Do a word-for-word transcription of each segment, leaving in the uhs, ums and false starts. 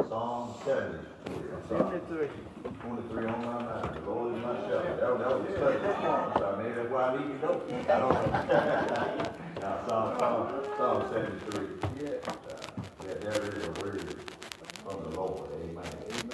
Psalm seventy-three. seventy-three. twenty-three on my mind. The Lord is my shepherd. That, that was a study this morning, so maybe that's why I need to go. I don't know. Now, Psalm, Psalm, Psalm seventy-three. Yeah. Uh, yeah, there is a word from the Lord. Amen. Amen.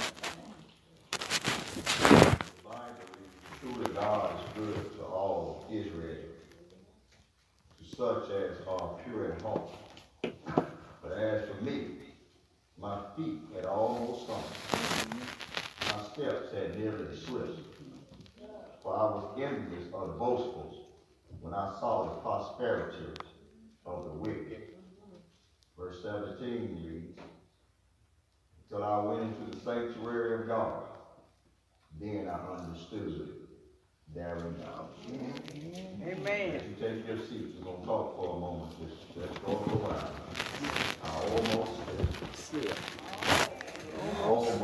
The Bible reads, truly God is good to all Israel, to such as are pure in heart. But as for me, my feet had almost stumbled. My steps had nearly slipped. For I was envious of the boastful when I saw the prosperity of the wicked. Verse seventeen reads, until I went into the sanctuary of God, then I understood therein. Amen. As you take your seats, we're going to talk for a moment. Just, just go for a while. I almost slipped. Almost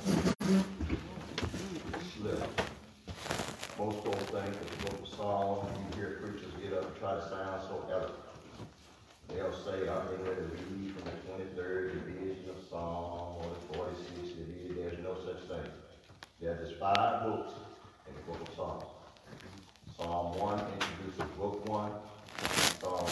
slipped. Most folks think that the book of Psalms, you hear preachers get up and try to sound so eloquent. They'll say, I'm getting ready to read from the twenty-third division of Psalm or the forty-sixth division. There's no such thing. There's five books in the book of Psalms. Psalm one introduces book one. Psalm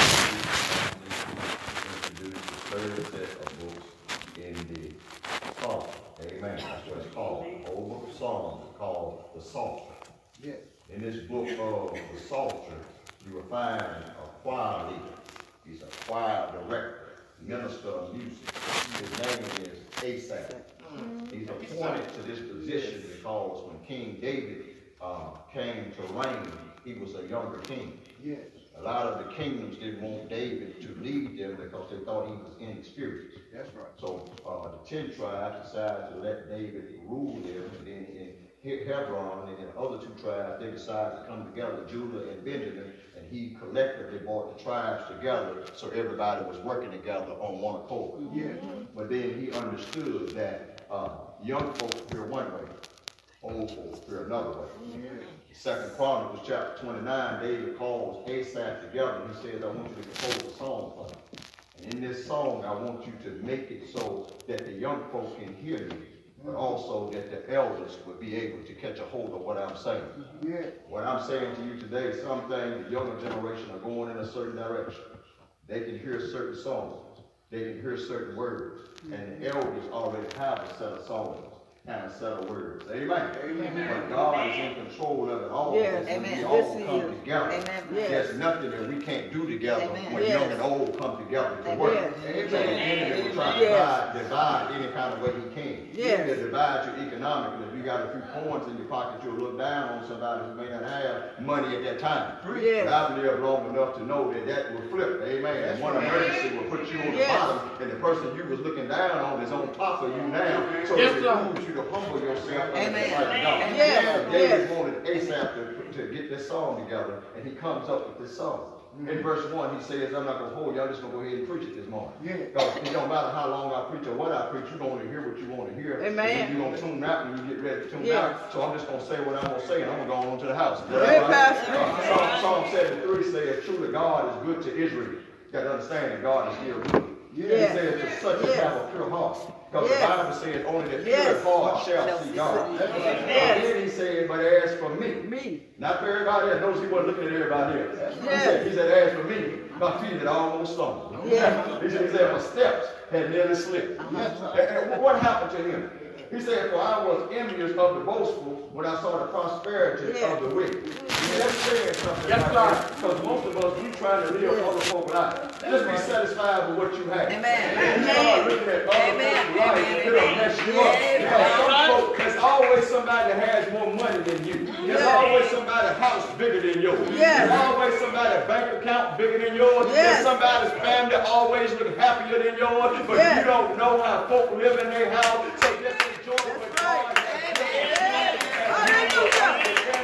seventy-three introduces the third set of books in the Psalm. Amen. That's what it's called. The whole book of Psalms is called the Psalter. Yes. In this book of the Psalter, you will find a choir leader. He's a choir director, minister of music. His name is Asaph. He's appointed to this position because when King David uh, came to reign, he was a younger king. Yes. A lot of the kingdoms didn't want David to lead them because they thought he was inexperienced. That's right. So uh, the ten tribes decided to let David rule them, and then in Hebron and then the other two tribes, they decided to come together, Judah and Benjamin, and he collectively brought the tribes together so everybody was working together on one accord. Yeah. But then he understood that uh, young folks hear one way, old folks hear another way. Yeah. Second Chronicles chapter twenty-nine, David calls Asaph together and he says, I want you to compose a song for me. And in this song, I want you to make it so that the young folk can hear me, but also that the elders would be able to catch a hold of what I'm saying. Yeah. What I'm saying to you today, some things the younger generation are going in a certain direction. They can hear certain songs. They can hear certain words. And the elders already have a set of songs and a set of words. Amen. Amen. But God is in control of it all. Yes. When Amen. we all Yes, come together. Amen. Yes. There's nothing that we can't do together Amen. when Yes. young and old come together to work. Yes. Amen. So the enemy will try to Yes. divide, divide any kind of way he can. Yes. He can divide you economically. If you got a few coins in your pocket, you'll look down on somebody who may not have money at that time. Yes. But I've lived long enough to know that that will flip. Amen. And one emergency will put you on the Yes. bottom, and the person you was looking down on is on top of you now. So Yes, it behooves you to humble yourself. Amen. Like God. Yes. So David Yes. wanted Asaph to, to get this song together, and he comes up with this song. Mm-hmm. In verse one, he says, I'm not going to hold you, I'm just going to go ahead and preach it this morning. Yeah. Because it don't matter how long I preach or what I preach, you're going to hear what you want to hear. Amen. You're going to tune out when you get ready to tune Yes. out. So I'm just going to say what I'm going to say, and I'm going to go on to the house. Yes, right? Pastor. Uh, Psalm, Psalm seventy-three says, truly God is good to Israel. You got to understand that God is still good. Yeah. He says, to such as Yes. have a pure heart. Because Yes. the Bible says only the pure Yes. heart shall Shall see see God. God. And Yes. then he said, but as for me, Me. not for everybody else. Notice he wasn't looking at everybody else. Yes. He said, he said, as for me, my feet had almost stumbled. Yes. He said, he said, my steps had nearly slipped. Yes. And, and what happened to him? He said, for I was envious of the boastful when I saw the prosperity Yes. of the wicked. That's saying something Yes, right there. Because most of us, we trying to live other people's lives. Just be satisfied with what you have. Amen. If you start looking at other Amen. people's lives, Amen. it'll mess you up. Amen. Because some folks, there's always somebody that has more money than you. There's Yes. always somebody's house bigger than yours. Yes. There's always somebody's bank account bigger than yours. Yes. There's somebody's family always look happier than yours. But Yes. you don't know how folk live in their house. So just enjoy what That's right. God has done. Amen. Hallelujah.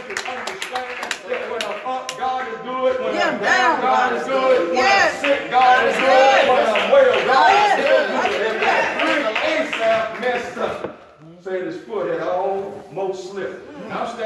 That when I'm up, God is good. When Yeah, I'm down, down, God is good. When Yes. I'm sick, God is good. Yes. When I'm well, God Yes. is good. Hallelujah. And Asaph messed up. Said his foot had almost slipped. Now I'm standing here preaching.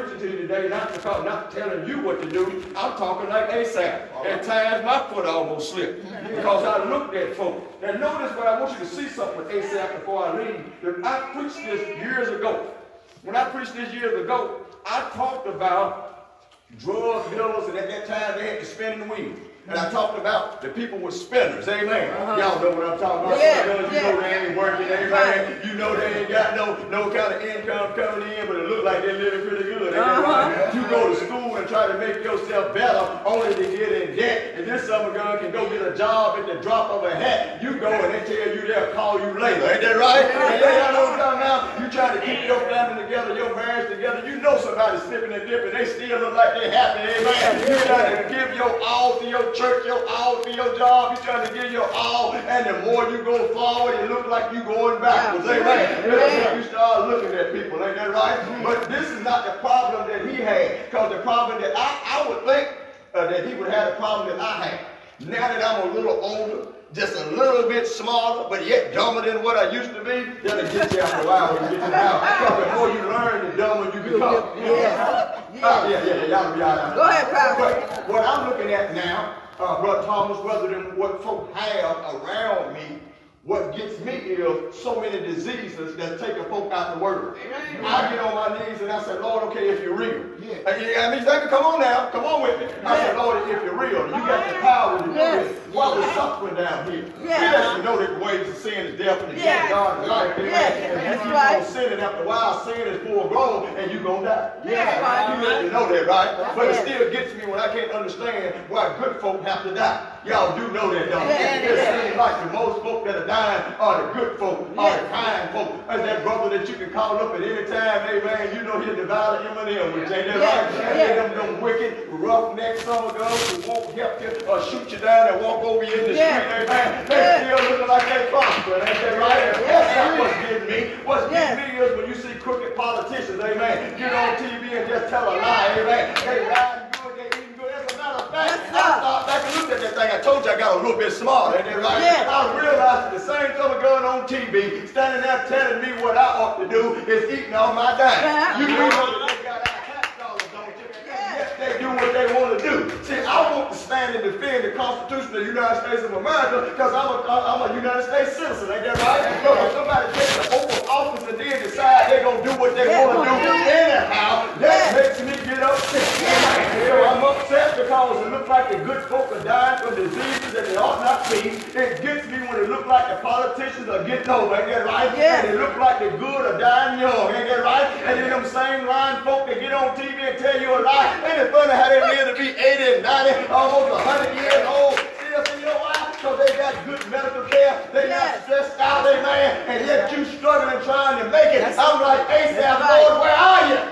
preaching to you today, not because not telling you what to do. I'm talking like Asaph. At times my foot almost slipped because I looked at folk. Now notice, but I want you to see something with Asaph before I leave. That I preached this years ago. When I preached this years ago, I talked about drug dealers, and at that time they had to spin the wheel. And I talked about the people with spinners, amen. Uh-huh. Y'all know what I'm talking about. Yeah, you yeah. know they ain't working, amen. You know they ain't got no, no kind of income coming in, but it look like they're living pretty good. Amen. Uh-huh. You go to school and try to make yourself better only to get in debt. And this summer girl can go get a job at the drop of a hat. You go and they tell you they'll call you later. Ain't that right? And y'all know what I'm talking about? You trying to keep your family together, your marriage together. You know somebody's slipping and dipping. They still look like they're happy, amen. You trying to give your all to your church, your all to your job. You're trying to give your all, and the more you go forward, it looks like you're going backwards. Amen. That's when you start looking at people. Ain't that right? But this is not the problem that he had, because the problem that I, I would think uh, that he would have the problem that I had. Now that I'm a little older, just a little bit smarter, but yet dumber than what I used to be, that'll get you after a while when you get to the house. Because the more you learn, the dumber you become. Yeah. Uh, yeah, yeah, yeah, y'all be all right. Go ahead, Pastor. But what I'm looking at now, uh, Brother Thomas, rather than what folk have around me, what gets me is so many diseases that take a folk out the world. Amen. I get on my knees and I say, Lord, okay, if you're real. Yeah. Uh, yeah, I mean, say, come on now, come on with me. I say, Lord, if you're real, you got the power to do yes. it. While we're suffering down here. Yeah. Yes, you know that the ways of sin is death and the Yeah. gift of God is life. Amen. Yeah. And you That's keep right. on sinning after a while, sin is full grown and you're going to die. Yeah. Right. You let me know that, right? But Yeah. it still gets me when I can't understand why good folk have to die. Y'all do know that, don't you? Yeah. It Yeah. seems like the most folk that are dying are the good folk, are Yeah. the kind folk. That's that brother that you can call up at any time, amen. You know he'll divide M and M with you, ain't that Yeah. right? Yeah. And them, them wicked, roughneck summer girls who won't help you or shoot you down and walk over you in the Yeah. street, amen. They Yeah. still looking like they prosper, ain't that right? Yeah. That's not what's getting me. What's Yeah. getting me is when you see crooked politicians, amen, get on T V and just tell a lie, amen. They riding good, they eating good. As a matter of fact, Yes, I thought back and looked at that thing. I told you I got a little bit smarter, ain't that right? Yeah. I realized the same summer girl on T V standing there telling me what I ought to do is eating all my dime. Yeah. You know that they got our tax dollars, don't you? And yet they do what they want to do. See, I want to stand and defend the Constitution of the United States of America because I'm a, I'm a United States citizen, ain't that right? So if somebody takes the oath of office and then decide they're going to do what they Yeah. want to do anyhow, that Yeah. makes me get upset. So I'm upset because it looks like the good folk are dying from diseases that they ought not be. It gets me when it looks like the politicians are getting over, ain't that right? Yeah. And it looks like the good are dying young, ain't that right? And then them same lying folk that get on T V and tell you a lie. Ain't it funny how they live to be eighty and ninety, almost one hundred years old? Still, you know why? Because they got good medical care. They Yes. not stressed out, amen. And yet you struggling trying to make it. I'm like, Asaph, right. Lord, where are you?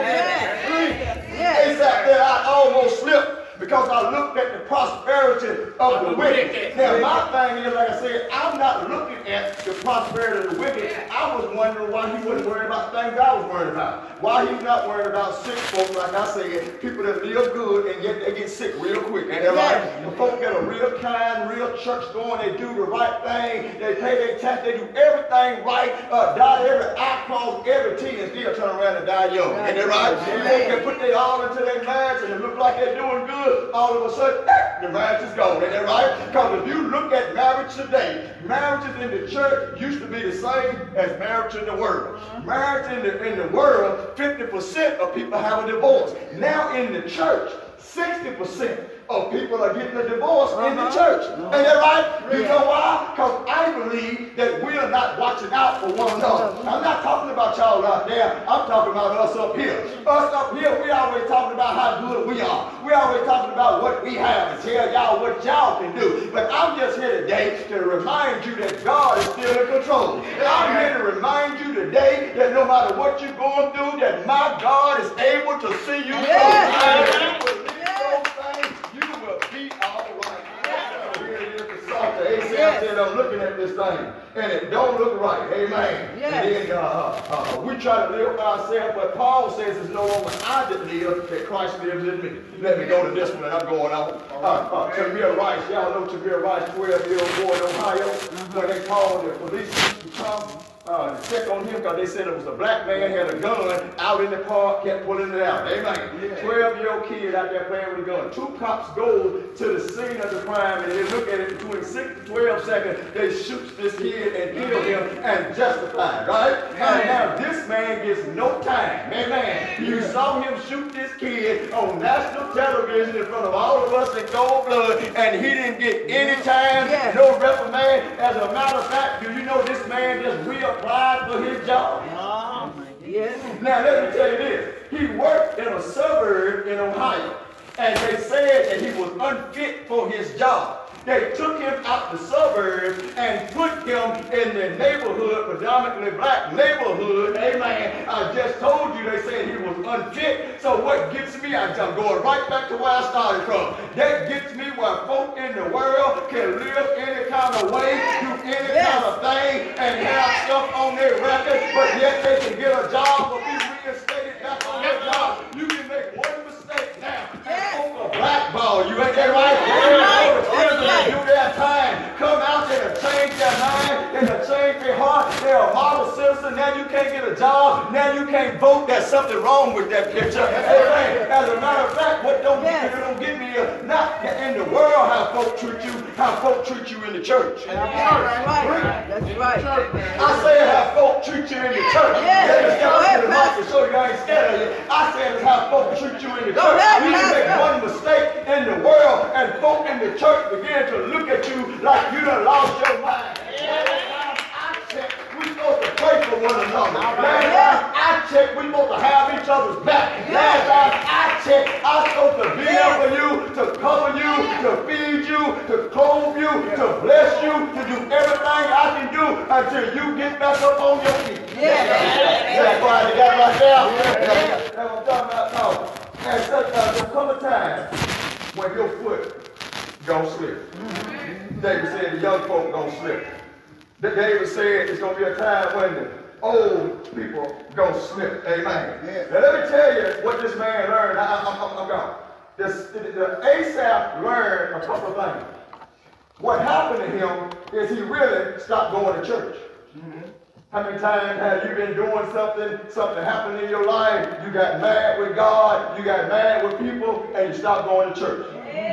Yeah. Yeah. Asaph that I almost slipped because I looked at the prosperity of the wicked. Now, my thing is, like I said, I'm not looking at the prosperity of the wicked. I was wondering why he wasn't worried about things I was worried about. Why he's not worried about sick folks, like I said, people that live good and yet they get sick real quick. Ain't that right? The folk that are real kind, real church going, they do the right thing, they pay their tax, they do everything right, uh, dot every I, cross every T, and still turn around and die young. Ain't that right? They can put their all into their marriage and it look like they're doing good. All of a sudden, eh, the marriage is gone. Ain't that right? Because if you look at marriage today, marriages in the church used to be the same as marriage in the world. Marriage in the, in the world, fifty percent of people have a divorce. Now in the church, sixty percent of people are getting a divorce uh-huh. in the church. Uh-huh. Ain't that right? You know why? Because I believe that we are not watching out for one another. I'm not talking about y'all out there. I'm talking about us up here. Us up here, we always talking about how good we are. We always talking about what we have and tell y'all what y'all can do. But I'm just here today to remind you that God is still in control. And I'm here to remind you today that no matter what you're going through, that my God is able to see you through. Yeah. You will be all right. Here it is, the salt. The Asaph said, I'm looking at this thing, and it don't look right. Amen. Yes. And then uh, uh, we try to live by ourselves, but Paul says it's no longer I that live, that Christ lives in me. Let me go to this one that I'm going on. Uh, uh, Tamir Rice. Y'all know Tamir Rice, twelve-year-old boy in Ohio, uh-huh. when they called the police to come uh, to check on him because they said it was a black man had a gun out in the park, kept pulling it out. Amen. twelve-year-old kid out there playing with a gun. Two cops go to the scene of the crime and they look at it between six to twelve seconds. They shoot this kid and kill him and justify, right? And now this man gets no time. Amen. You saw him shoot this kid on national television in front of all of us in cold blood, and he didn't get any time, Yes. no reprimand. As a matter of fact, do you know this man just reapplied for his job? Yes. Now let me tell you this. He worked in a suburb in Ohio, and they said that he was unfit for his job. They took him out the suburbs and put him in the neighborhood, predominantly black neighborhood. Amen. I just told you they said he was unfit. So what gets me, I'm going right back to where I started from. That gets me where folk in the world can live any kind of way, do any Yes. kind of thing, and have stuff on their record, but yet they can get a job or be reinstated back on their job. You can make one mistake now. Yes. And folk will blackball you. Ain't that right? That's right. Go to prison That's and do their time. Come out there and change their mind, and to change their heart. They're a model citizen. Now you can't get a job. Now you can't vote. There's something wrong with that picture. Amen. As a matter of fact, what don't Yes. get, don't get me is not in the world how folk treat you, how folk treat you in the church. That's right. That's right. I said how folk treat you in the church. Yes. Let me step Go up ahead, to the mic to show you I ain't scared of you. I said it's how folk treat you in the Go church. ahead, You can make Pastor. one mistake in the world and folk in the church begin to look at you like you done lost your mind. I check, we supposed to pray for one another. Last time I checked, we supposed to have each other's back. Last time I checked, I'm supposed to be there for you, to cover you, to feed you, to clothe you, to bless you, to do everything I can do until you get back up on your feet. Yes. That's why you got it right there. That's what I'm talking about now. And so, uh, there'll come a time when your foot gonna slip. David said the young folk gonna slip. That David said it's gonna be a time when the old people gonna slip. Amen. Now let me tell you what this man learned. I, I'm, I'm, I'm gone. This, the, the Asaph learned a couple of things. What happened to him is he really stopped going to church. How many times have you been doing something, something happened in your life, you got mad with God, you got mad with people, and you stopped going to church?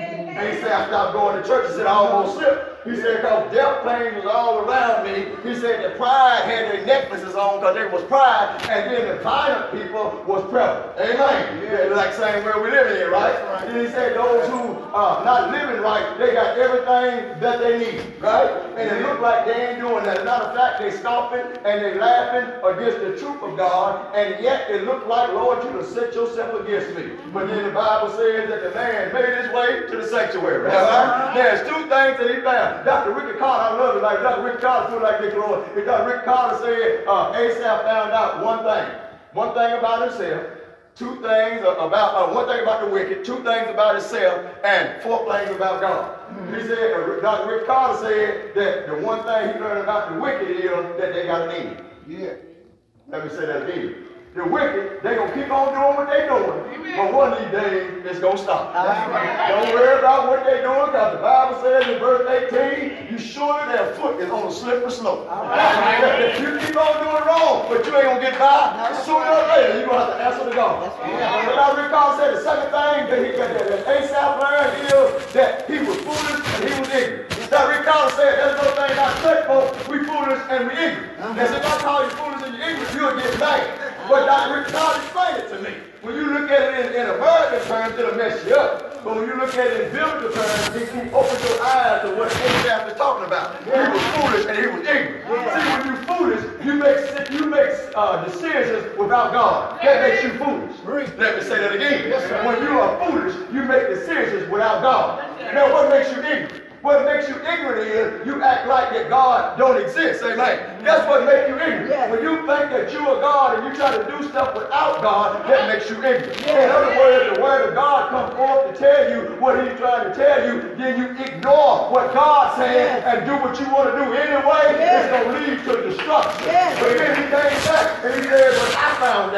Asaph stopped going to church. He said, I almost slipped. He said, because death pain was all around me. He said that pride had their necklaces on because there was pride, and then the violent people was prevalent. Amen. Yeah, like saying where we living in, right? right? And he said those who are not living right, they got everything that they need, right? And it looked like they ain't doing that. As a matter of fact, they scoffing and they laughing against the truth of God, and yet it looked like, Lord, you have set yourself against me. But then the Bible says that the man made his way to the sanctuary. Right? There's two things that he found. Doctor Ricky Carter, I love it. Like Doctor Ricky Carter feel like this, Lord. If Doctor Ricky Carter said, uh, Asaph found out one thing. One thing about himself. Two things about, uh, one thing about the wicked. Two things about himself. And four things about God. Mm-hmm. He said, uh, Doctor Ricky Carter said that the one thing he learned about the wicked is that they got an enemy. Yeah. Let me say that again. The wicked, they gonna keep on doing what they doing, but one of these days it's gonna stop. Right. Don't worry about what they doing, because the Bible says in verse eighteen, you surely their foot is on a slippery slope. Right. You keep on doing wrong, but you ain't gonna get by. Sooner or later, you're gonna have to answer to God. Right. But I recall said the second thing that he that, that Asaph learned is that he was foolish and he was ignorant. That recall said there's no thing about church folks, we foolish and we ignorant. Uh-huh. And if I call you foolish and you ignorant, you'll get mad. But Doctor Rick Todd explained it to me. When you look at it in, in American terms, it'll mess you up. But when you look at it in biblical terms, he, he opens your eyes to what Asaph is talking about. Yeah. He was foolish and he was ignorant. Yeah. See, when you're foolish, you make you make uh, decisions without God. That makes you foolish. Let me say that again. Yes, when you are foolish, you make decisions without God. Now, what makes you ignorant? What makes you ignorant is you act like that God don't exist. Amen. That's what makes you ignorant. Yeah. When you think that you are God and you try to do stuff without God, that makes you ignorant. Yeah. In other words, the word of God comes forth to tell you what he's trying to tell you, then you ignore what God's saying yeah. and do what you want to do anyway. Yeah. It's going to lead to destruction. Yeah. But then he came back and he said, but I found out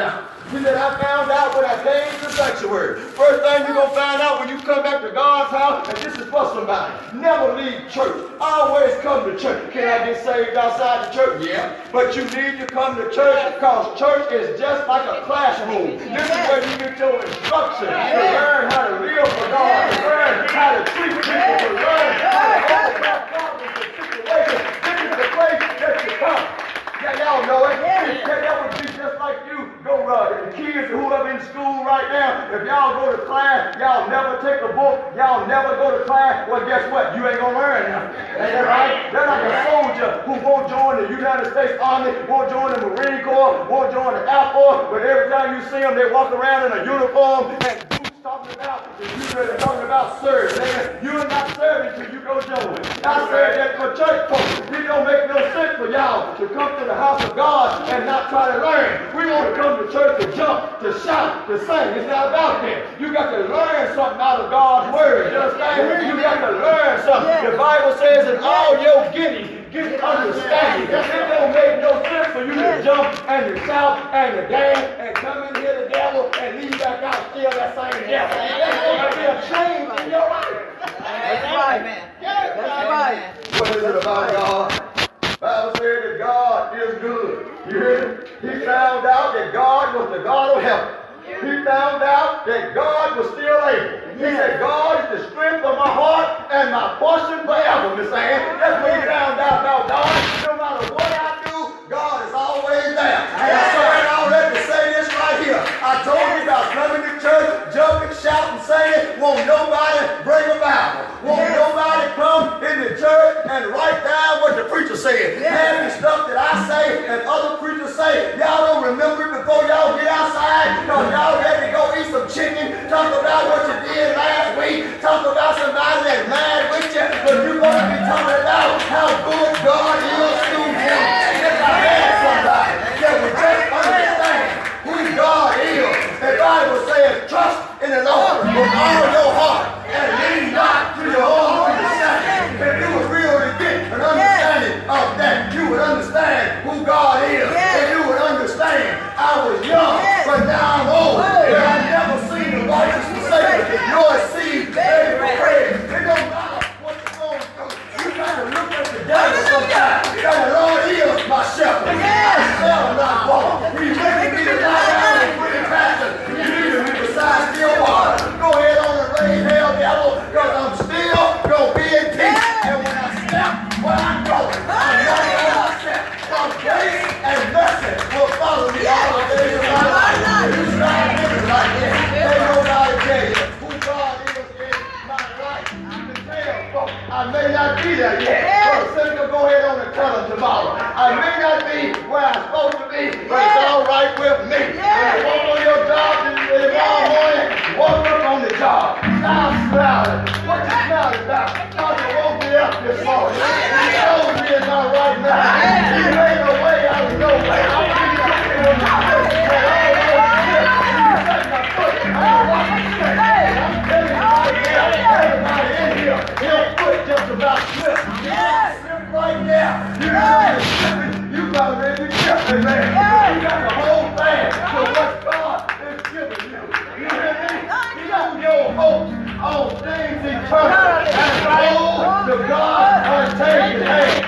He said, I found out when I came to the sanctuary. First thing you're going to find out when you come back to God's house, and this is for somebody. Never leave church. Always come to church. Can I get saved outside the church? Yeah. But you need to come to church because church is just like a classroom. This is where you get your instruction to learn how to live for God, to learn how to treat people, to learn how to overcome problems and situations. This is the place that you come. Yeah, y'all know it. Yeah. That would be just like you go run. The kids who are in school right now, if y'all go to class, y'all never take a book, y'all never go to class, well, guess what? You ain't gonna learn nothing. Ain't that right? They're like a soldier who won't join the United States Army, won't join the Marine Corps, won't join the Air Force, but every time you see them, they walk around in a uniform and talking about, if you're talking about serving, you're not serving till you go join. I said that for church folks, it don't make no sense for y'all to come to the house of God and not try to learn. We want to come to church to jump, to shout, to sing. It's not about that. You got to learn something out of God's word. You understand? You got to learn something. The Bible says in all your getting, get understanding. It don't make no sense for you to jump and to shout and to dance and come in here the devil and leave back out still that same devil. There's going to be a change in your life. That's right, man. That's right. What is it about God? The Bible said that God is good. You hear me? He found out that God was the God of heaven. He found out that God was still able. He said, God is the strength of my heart and my portion forever, Miss Ann. That's what he found out about God. No matter what I do, God is always there. And so I already say this right here. I told you about coming to church, jumping, shouting, saying, won't nobody bring a Bible. Won't yes. nobody come in the church and write down what the preacher said. Yes. Half the stuff that I say and other preachers say, y'all don't remember it before y'all get outside because y'all ready to go eat some chicken, talk about what you did last week, talk about somebody that's mad with you, but you're going to be talking about how good God is to you. If I had somebody that would just understand who God is, the Bible says, trust in the Lord with all your heart and lean not to your own understanding. If you would really get an understanding of that, you would understand who God is. If you would understand, I was young, but now I'm old. And I've never seen the righteous forsaken, nor seed begging for bread. It don't matter what you're going through. You got to look at the devil sometimes. That the Lord is my shepherd. I shall not walk. He's making me to lie down in green pastures. He's leading me beside still water. Go ahead on and raise hell, devil, because I'm still going to be in peace. And when I step where I'm going, I'm not going to step. From grace and mercy will follow me all the days of my life. If you start living like this, ain't nobody tell you who God is in my life. You can tell, folks, I may not be there yet. Brother Seneca, go ahead on and tell them tomorrow. I may not be where I'm supposed to be, but it's all right with me. When you walk on your job tomorrow morning, walk up on the job. Stop smiling. What you smiling about? Because you won't be up this morning. You know me is not right now. You made a way out of no way. I'm going to get you on my foot. And all those steps, you set my foot. I'm walking straight. I'm telling you right now, everybody in here, your foot just about slipped. Slip right now. You know you're slipping. You got ready to trip, amen. You got the whole thing for what God is giving you. You hear me? Build your hopes on things eternal and hold to God unchanging hand.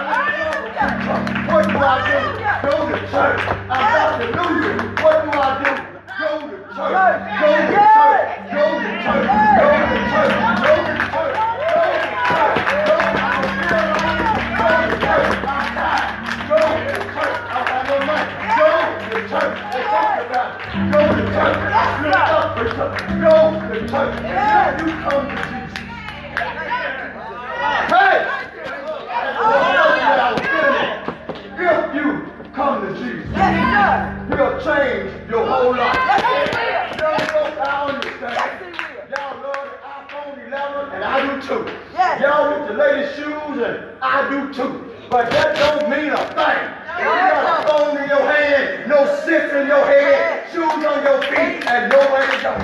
What do I do? Go to church. I'm about to lose it. What do I do? Go to church. Go to church. Go to church. Go to church. Go to church. Go to church. Go to church. I'm tired. Go to church. I don't have no money. Go to church. They talk about it. Go to church. Lift up for church. Go to church. Until you come to Jesus. Hey! If you come to Jesus, he'll change your whole life. Young folks, I understand. Y'all love the iPhone eleven, and I do too. Y'all with the latest shoes, and I do too. But that don't mean a thing. You got a phone in your hand, no sense in your head, shoes on your feet, and nowhere to go.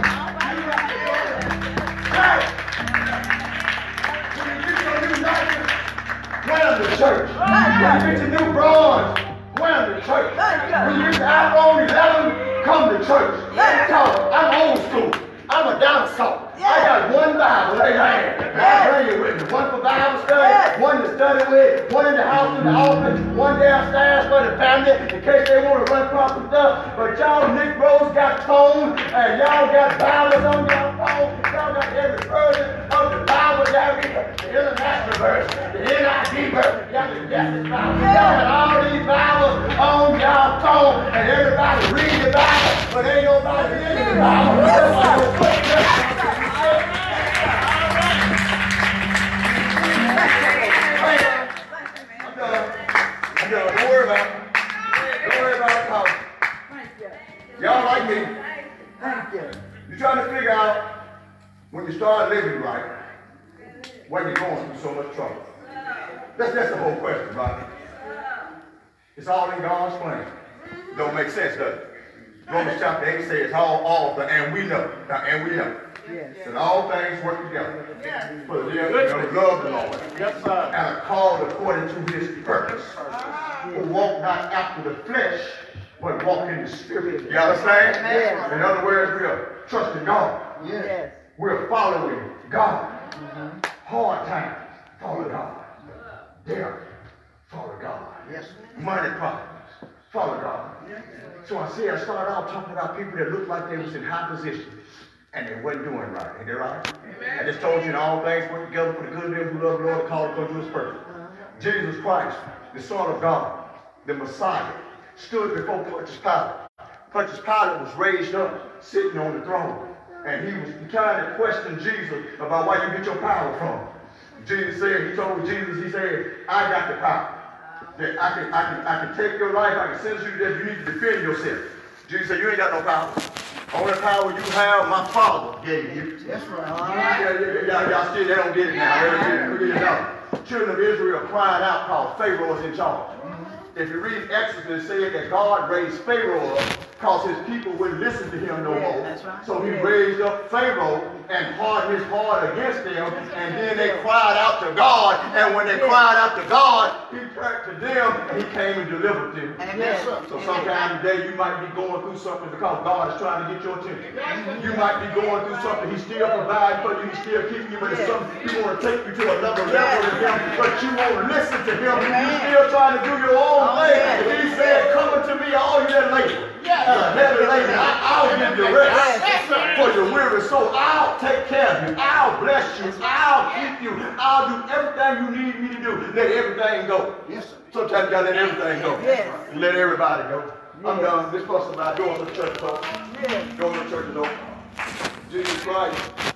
Hey! When you get your new license, wear the church. When you get your new bronze, wear the church. When you get the iPhone eleven, come to church. Because I'm old school. I'm a dinosaur. I got one Bible, amen. I bring it with me. One for Bible study, one to study with, one in the house in the office, one downstairs for the family in case they want to run across some stuff. But y'all Negroes got phones and y'all got Bibles on your phone. Y'all got every version of the Bible down here. The International Version, the N I V Version, y'all the Justice Bible. Y'all got all these Bibles on y'all phone and everybody read the Bible, but ain't nobody reading the Bible. That's why we're putting this. I'm done. I'm done. Don't worry about it. Don't worry about it, cause y'all like me. Thank you. You're trying to figure out when you start living right, why you're going through so much trouble. That's, that's the whole question, right? It's all in God's plan. Don't make sense, does it? Romans chapter eight says all, all, the, and we know, now, and we know. Yes. That all things work together for them that love the Lord Yes, sir. and are called according to his purpose. Who walk not after the flesh, but walk in the spirit. You understand? Yes. In other words, we are trusting God. Yes. We're following God. Hard times, follow God. Death, follow God. Yes. Money problems, follow God. So I say I started out talking about people that looked like they was in high position and they wasn't doing right. Ain't that right? Amen. I just told you that all things work together for the good of them who love the Lord and called according to his purpose. Jesus Christ, the Son of God, the Messiah, stood before Pontius Pilate. Pontius Pilate was raised up, sitting on the throne. And he was trying to question Jesus about where you get your power from. Jesus said, he told Jesus, he said, I got the power. That I can, I can, I can take your life, I can sentence you to death, you need to defend yourself. Jesus said, you ain't got no power. Only power you have, my Father gave you. That's right. Yeah, yeah, yeah, y'all, y'all still, they don't get it now. Look at it now. Children of Israel crying out called Pharaoh is in charge. If you read Exodus, it said that God raised Pharaoh up because his people wouldn't listen to him no Yeah, more. that's right. So he Yeah. raised up Pharaoh and hardened his heart against them, and then they cried out to God, and when they Yeah. cried out to God, he turned to them, and he came and delivered them. Amen. So sometime today you might be going through something because God is trying to get your attention. You might be going through something, he's still providing for you, he's still keeping you, but it's something he want to take you to another level with him, but you won't listen to him. You're still trying to do your own thing. And he said, come unto me, all you that labor. Uh, heavy laden, I, I'll give you rest for your weary soul. I'll take care of you. I'll bless you. I'll keep you. I'll do everything you need me to do. Let everything go. Yes, sir. Sometimes you gotta let everything go. Yes. Let everybody go. I'm Yes. done. This person about doing the church, folks. Yes. Going to church, though. Jesus Christ